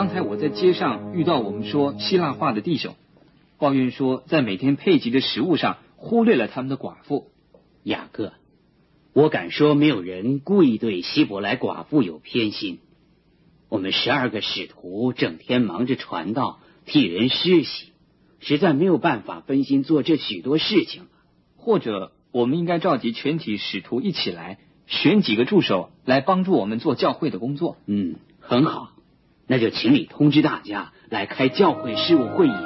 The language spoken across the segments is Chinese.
刚才我在街上遇到我们说希腊话的弟兄，抱怨说在每天配给的食物上忽略了他们的寡妇。 雅各，我敢说没有人故意对希伯来寡妇有偏心。我们12个使徒整天忙着传道，替人施洗，实在没有办法分心做这许多事情。 或者我们应该召集全体使徒一起来，选几个助手来帮助我们做教会的工作。 很好，那就请你通知大家来开教会事务会议。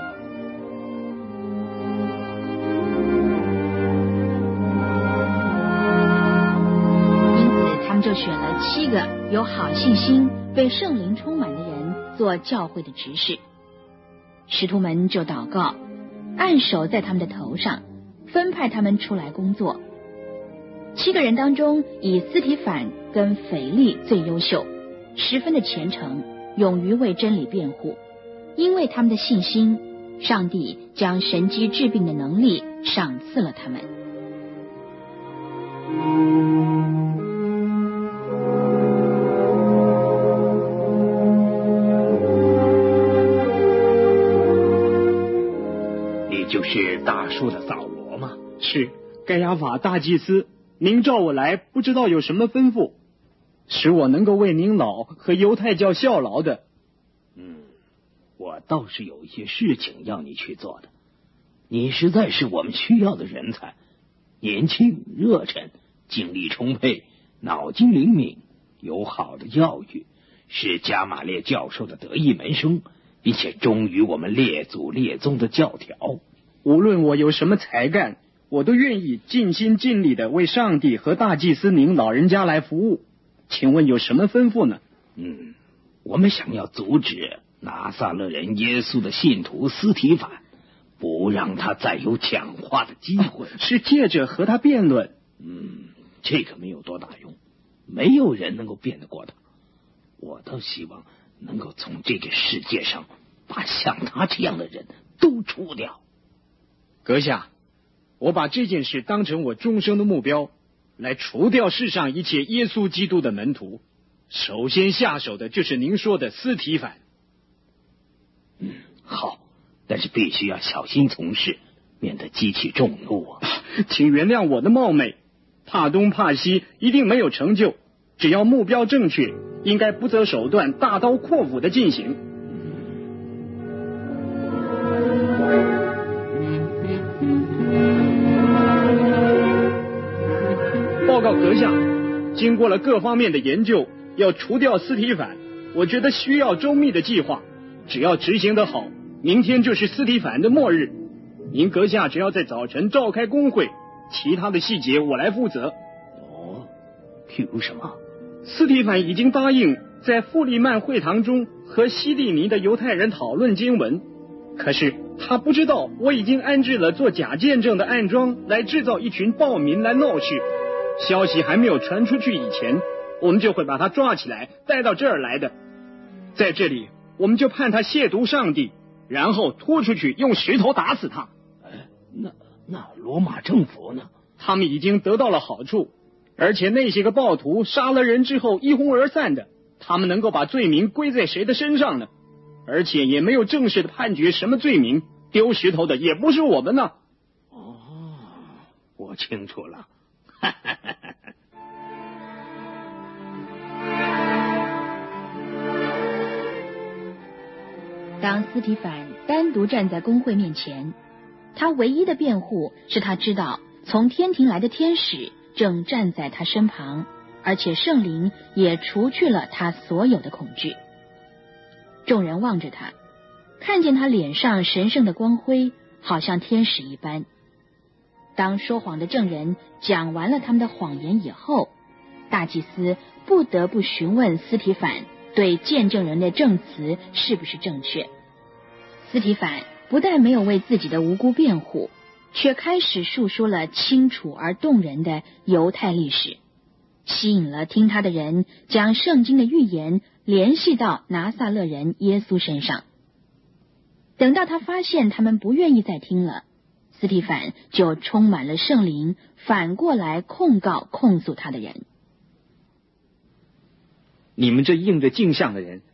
因此他们就选了7个有好信心、被圣灵充满的人做教会的执事。使徒们就祷告，按手在他们的头上，分派他们出来工作。7个人当中，以斯提反跟腓力最优秀，十分的虔诚，勇于为真理辩护。因为他们的信心，上帝将神机治病的能力赏赐了他们。 你就是大叔的扫罗吗？ 是。该亚法大祭司，您召我来，不知道有什么吩咐，使我能够为您老和犹太教效劳的。 我倒是有一些事情要你去做的。你实在是我们需要的人才，年轻、热忱、精力充沛、脑筋灵敏，有好的教育，是加马列教授的得意门生，并且忠于我们列祖列宗的教条。 无论我有什么才干，我都愿意尽心尽力的为上帝和大祭司您老人家来服务。请问有什么吩咐呢？ 我们想要阻止拿撒勒人耶稣的信徒斯提反，不让他再有讲话的机会。 是借着和他辩论。 这个没有多大用，没有人能够辩得过他。我倒希望能够从这个世界上把像他这样的人都除掉。 阁下，我把这件事当成我终生的目标，来除掉世上一切耶稣基督的门徒。首先下手的就是您说的斯提反。 好，但是必须要小心从事，免得激起众怒啊。 请原谅我的冒昧，怕东怕西一定没有成就，只要目标正确，应该不择手段，大刀阔斧的进行。报告阁下，经过了各方面的研究，要除掉斯提反，我觉得需要周密的计划。只要执行得好，明天就是斯提反的末日。您阁下只要在早晨召开公会，其他的细节我来负责。 譬如什么？ 斯提反已经答应在富利曼会堂中和西利尼的犹太人讨论经文，可是他不知道我已经安置了做假见证的暗桩，来制造一群暴民来闹事。消息还没有传出去以前，我们就会把他抓起来带到这儿来的。在这里我们就判他亵渎上帝，然后拖出去用石头打死他。 那罗马政府呢？ 他们已经得到了好处，而且那些个暴徒杀了人之后一哄而散的，他们能够把罪名归在谁的身上呢？而且也没有正式的判决什么罪名，丢石头的也不是我们呢。 我清楚了。 当斯提反单独站在公会面前，他唯一的辩护是他知道从天庭来的天使正站在他身旁，而且圣灵也除去了他所有的恐惧。众人望着他，看见他脸上神圣的光辉，好像天使一般。当说谎的证人讲完了他们的谎言以后，大祭司不得不询问斯提反对见证人的证词是不是正确。斯提反不但没有为自己的无辜辩护，却开始述说了清楚而动人的犹太历史，吸引了听他的人将圣经的预言联系到拿撒勒人耶稣身上。等到他发现他们不愿意再听了，斯提反就充满了圣灵，反过来控诉他的人。 你们这应着镜像的人，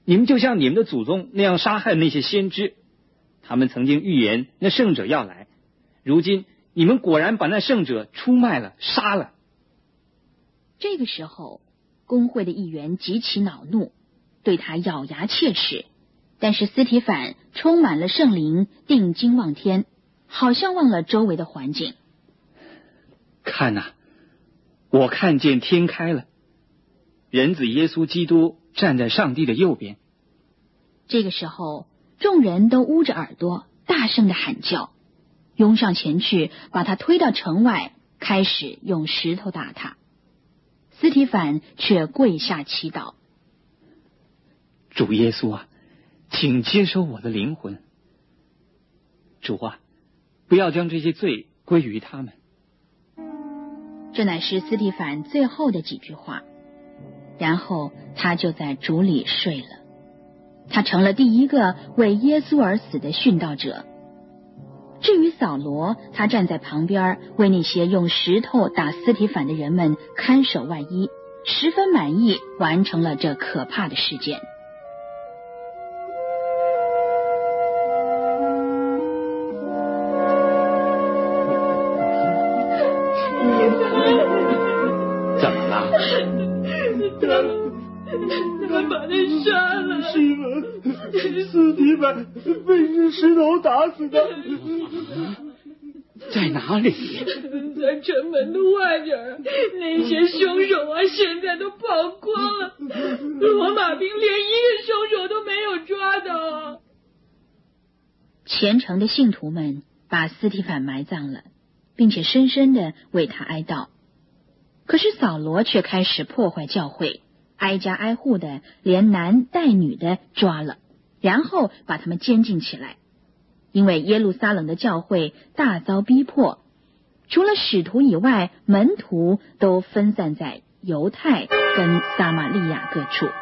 你们就像你们的祖宗那样杀害那些先知，他们曾经预言那圣者要来，如今你们果然把那圣者出卖了，杀了。” 这个时候，公会的议员极其恼怒，对他咬牙切齿。但是司提反充满了圣灵，定睛望天，好像忘了周围的环境。 看哪，我看见天开了，人子耶稣基督站在上帝的右边。 这个时候，众人都捂着耳朵，大声的喊叫，拥上前去，把他推到城外，开始用石头打他。司提反却跪下祈祷：“ 主耶稣啊，请接收我的灵魂。主啊，不要将这些罪归于他们。” 这乃是司提反最后的几句话，然后他就在主里睡了。他成了第一个为耶稣而死的殉道者。至于扫罗，他站在旁边，为那些用石头打司提反的人们看守外衣，十分满意，完成了这可怕的事件。 怎么了？ 他把他杀了。 是吗？司提反被石头打死的。 在哪里？ 在城门的外边。那些凶手啊，现在都跑光了。罗马兵连一个凶手都没有抓到。 虔诚的信徒们把司提反埋葬了，并且深深的为他哀悼。可是扫罗却开始破坏教会，挨家挨户的，连男带女的抓了，然后把他们监禁起来。因为耶路撒冷的教会大遭逼迫，除了使徒以外，门徒都分散在犹太跟撒玛利亚各处。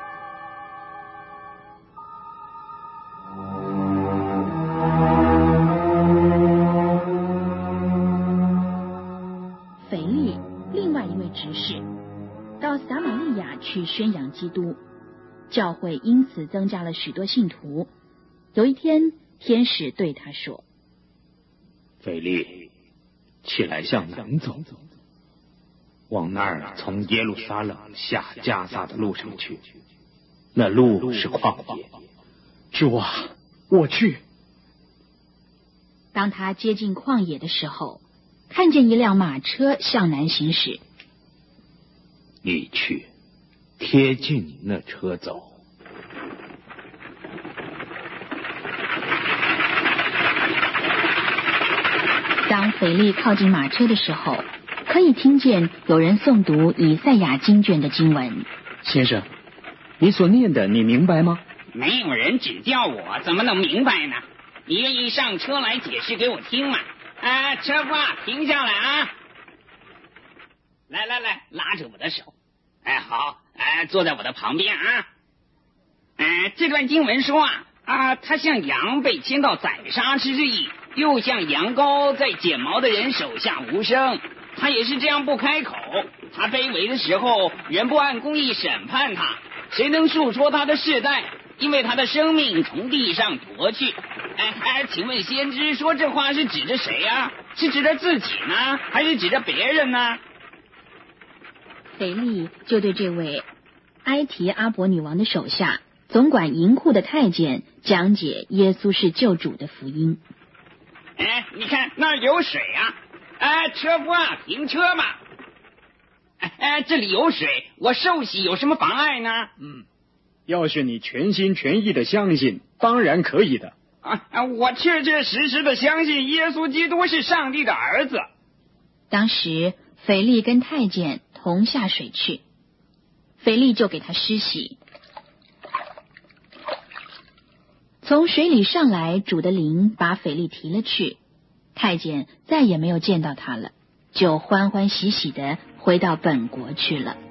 腓力，另外一位执事，到撒玛利亚去宣扬基督，教会因此增加了许多信徒。有一天，天使对他说：“ 腓力，起来向南走，往那儿从耶路撒冷下加撒的路上去，那路是旷野。” 主啊，我去。 当他接近旷野的时候，看见一辆马车向南行驶。 你去，贴近那车走。 当腓力靠近马车的时候，可以听见有人诵读以赛亚经卷的经文。 先生，你所念的你明白吗？ 没有人指教我，怎么能明白呢？你愿意上车来解释给我听吗？车夫啊，停下来啊！来，拉着我的手。好，坐在我的旁边啊。这段经文说他像羊被牵到宰杀之地，又像羊羔在剪毛的人手下无声。他也是这样不开口。他卑微的时候，人不按公义审判他，谁能述说他的世代？因为他的生命从地上夺去。请问先知说这话是指着谁啊？是指着自己呢，还是指着别人呢？ 腓力就对这位埃提阿伯女王的手下总管银库的太监讲解耶稣是救主的福音。 你看那儿有水啊！车夫啊，停车吧！这里有水，我受洗有什么妨碍呢？ 要是你全心全意的相信，当然可以的。 我确确实实的相信耶稣基督是上帝的儿子。 当时腓力跟太监同下水去，腓力就给他施洗。从水里上来，主的灵把腓力提了去，太监再也没有见到他了，就欢欢喜喜的回到本国去了。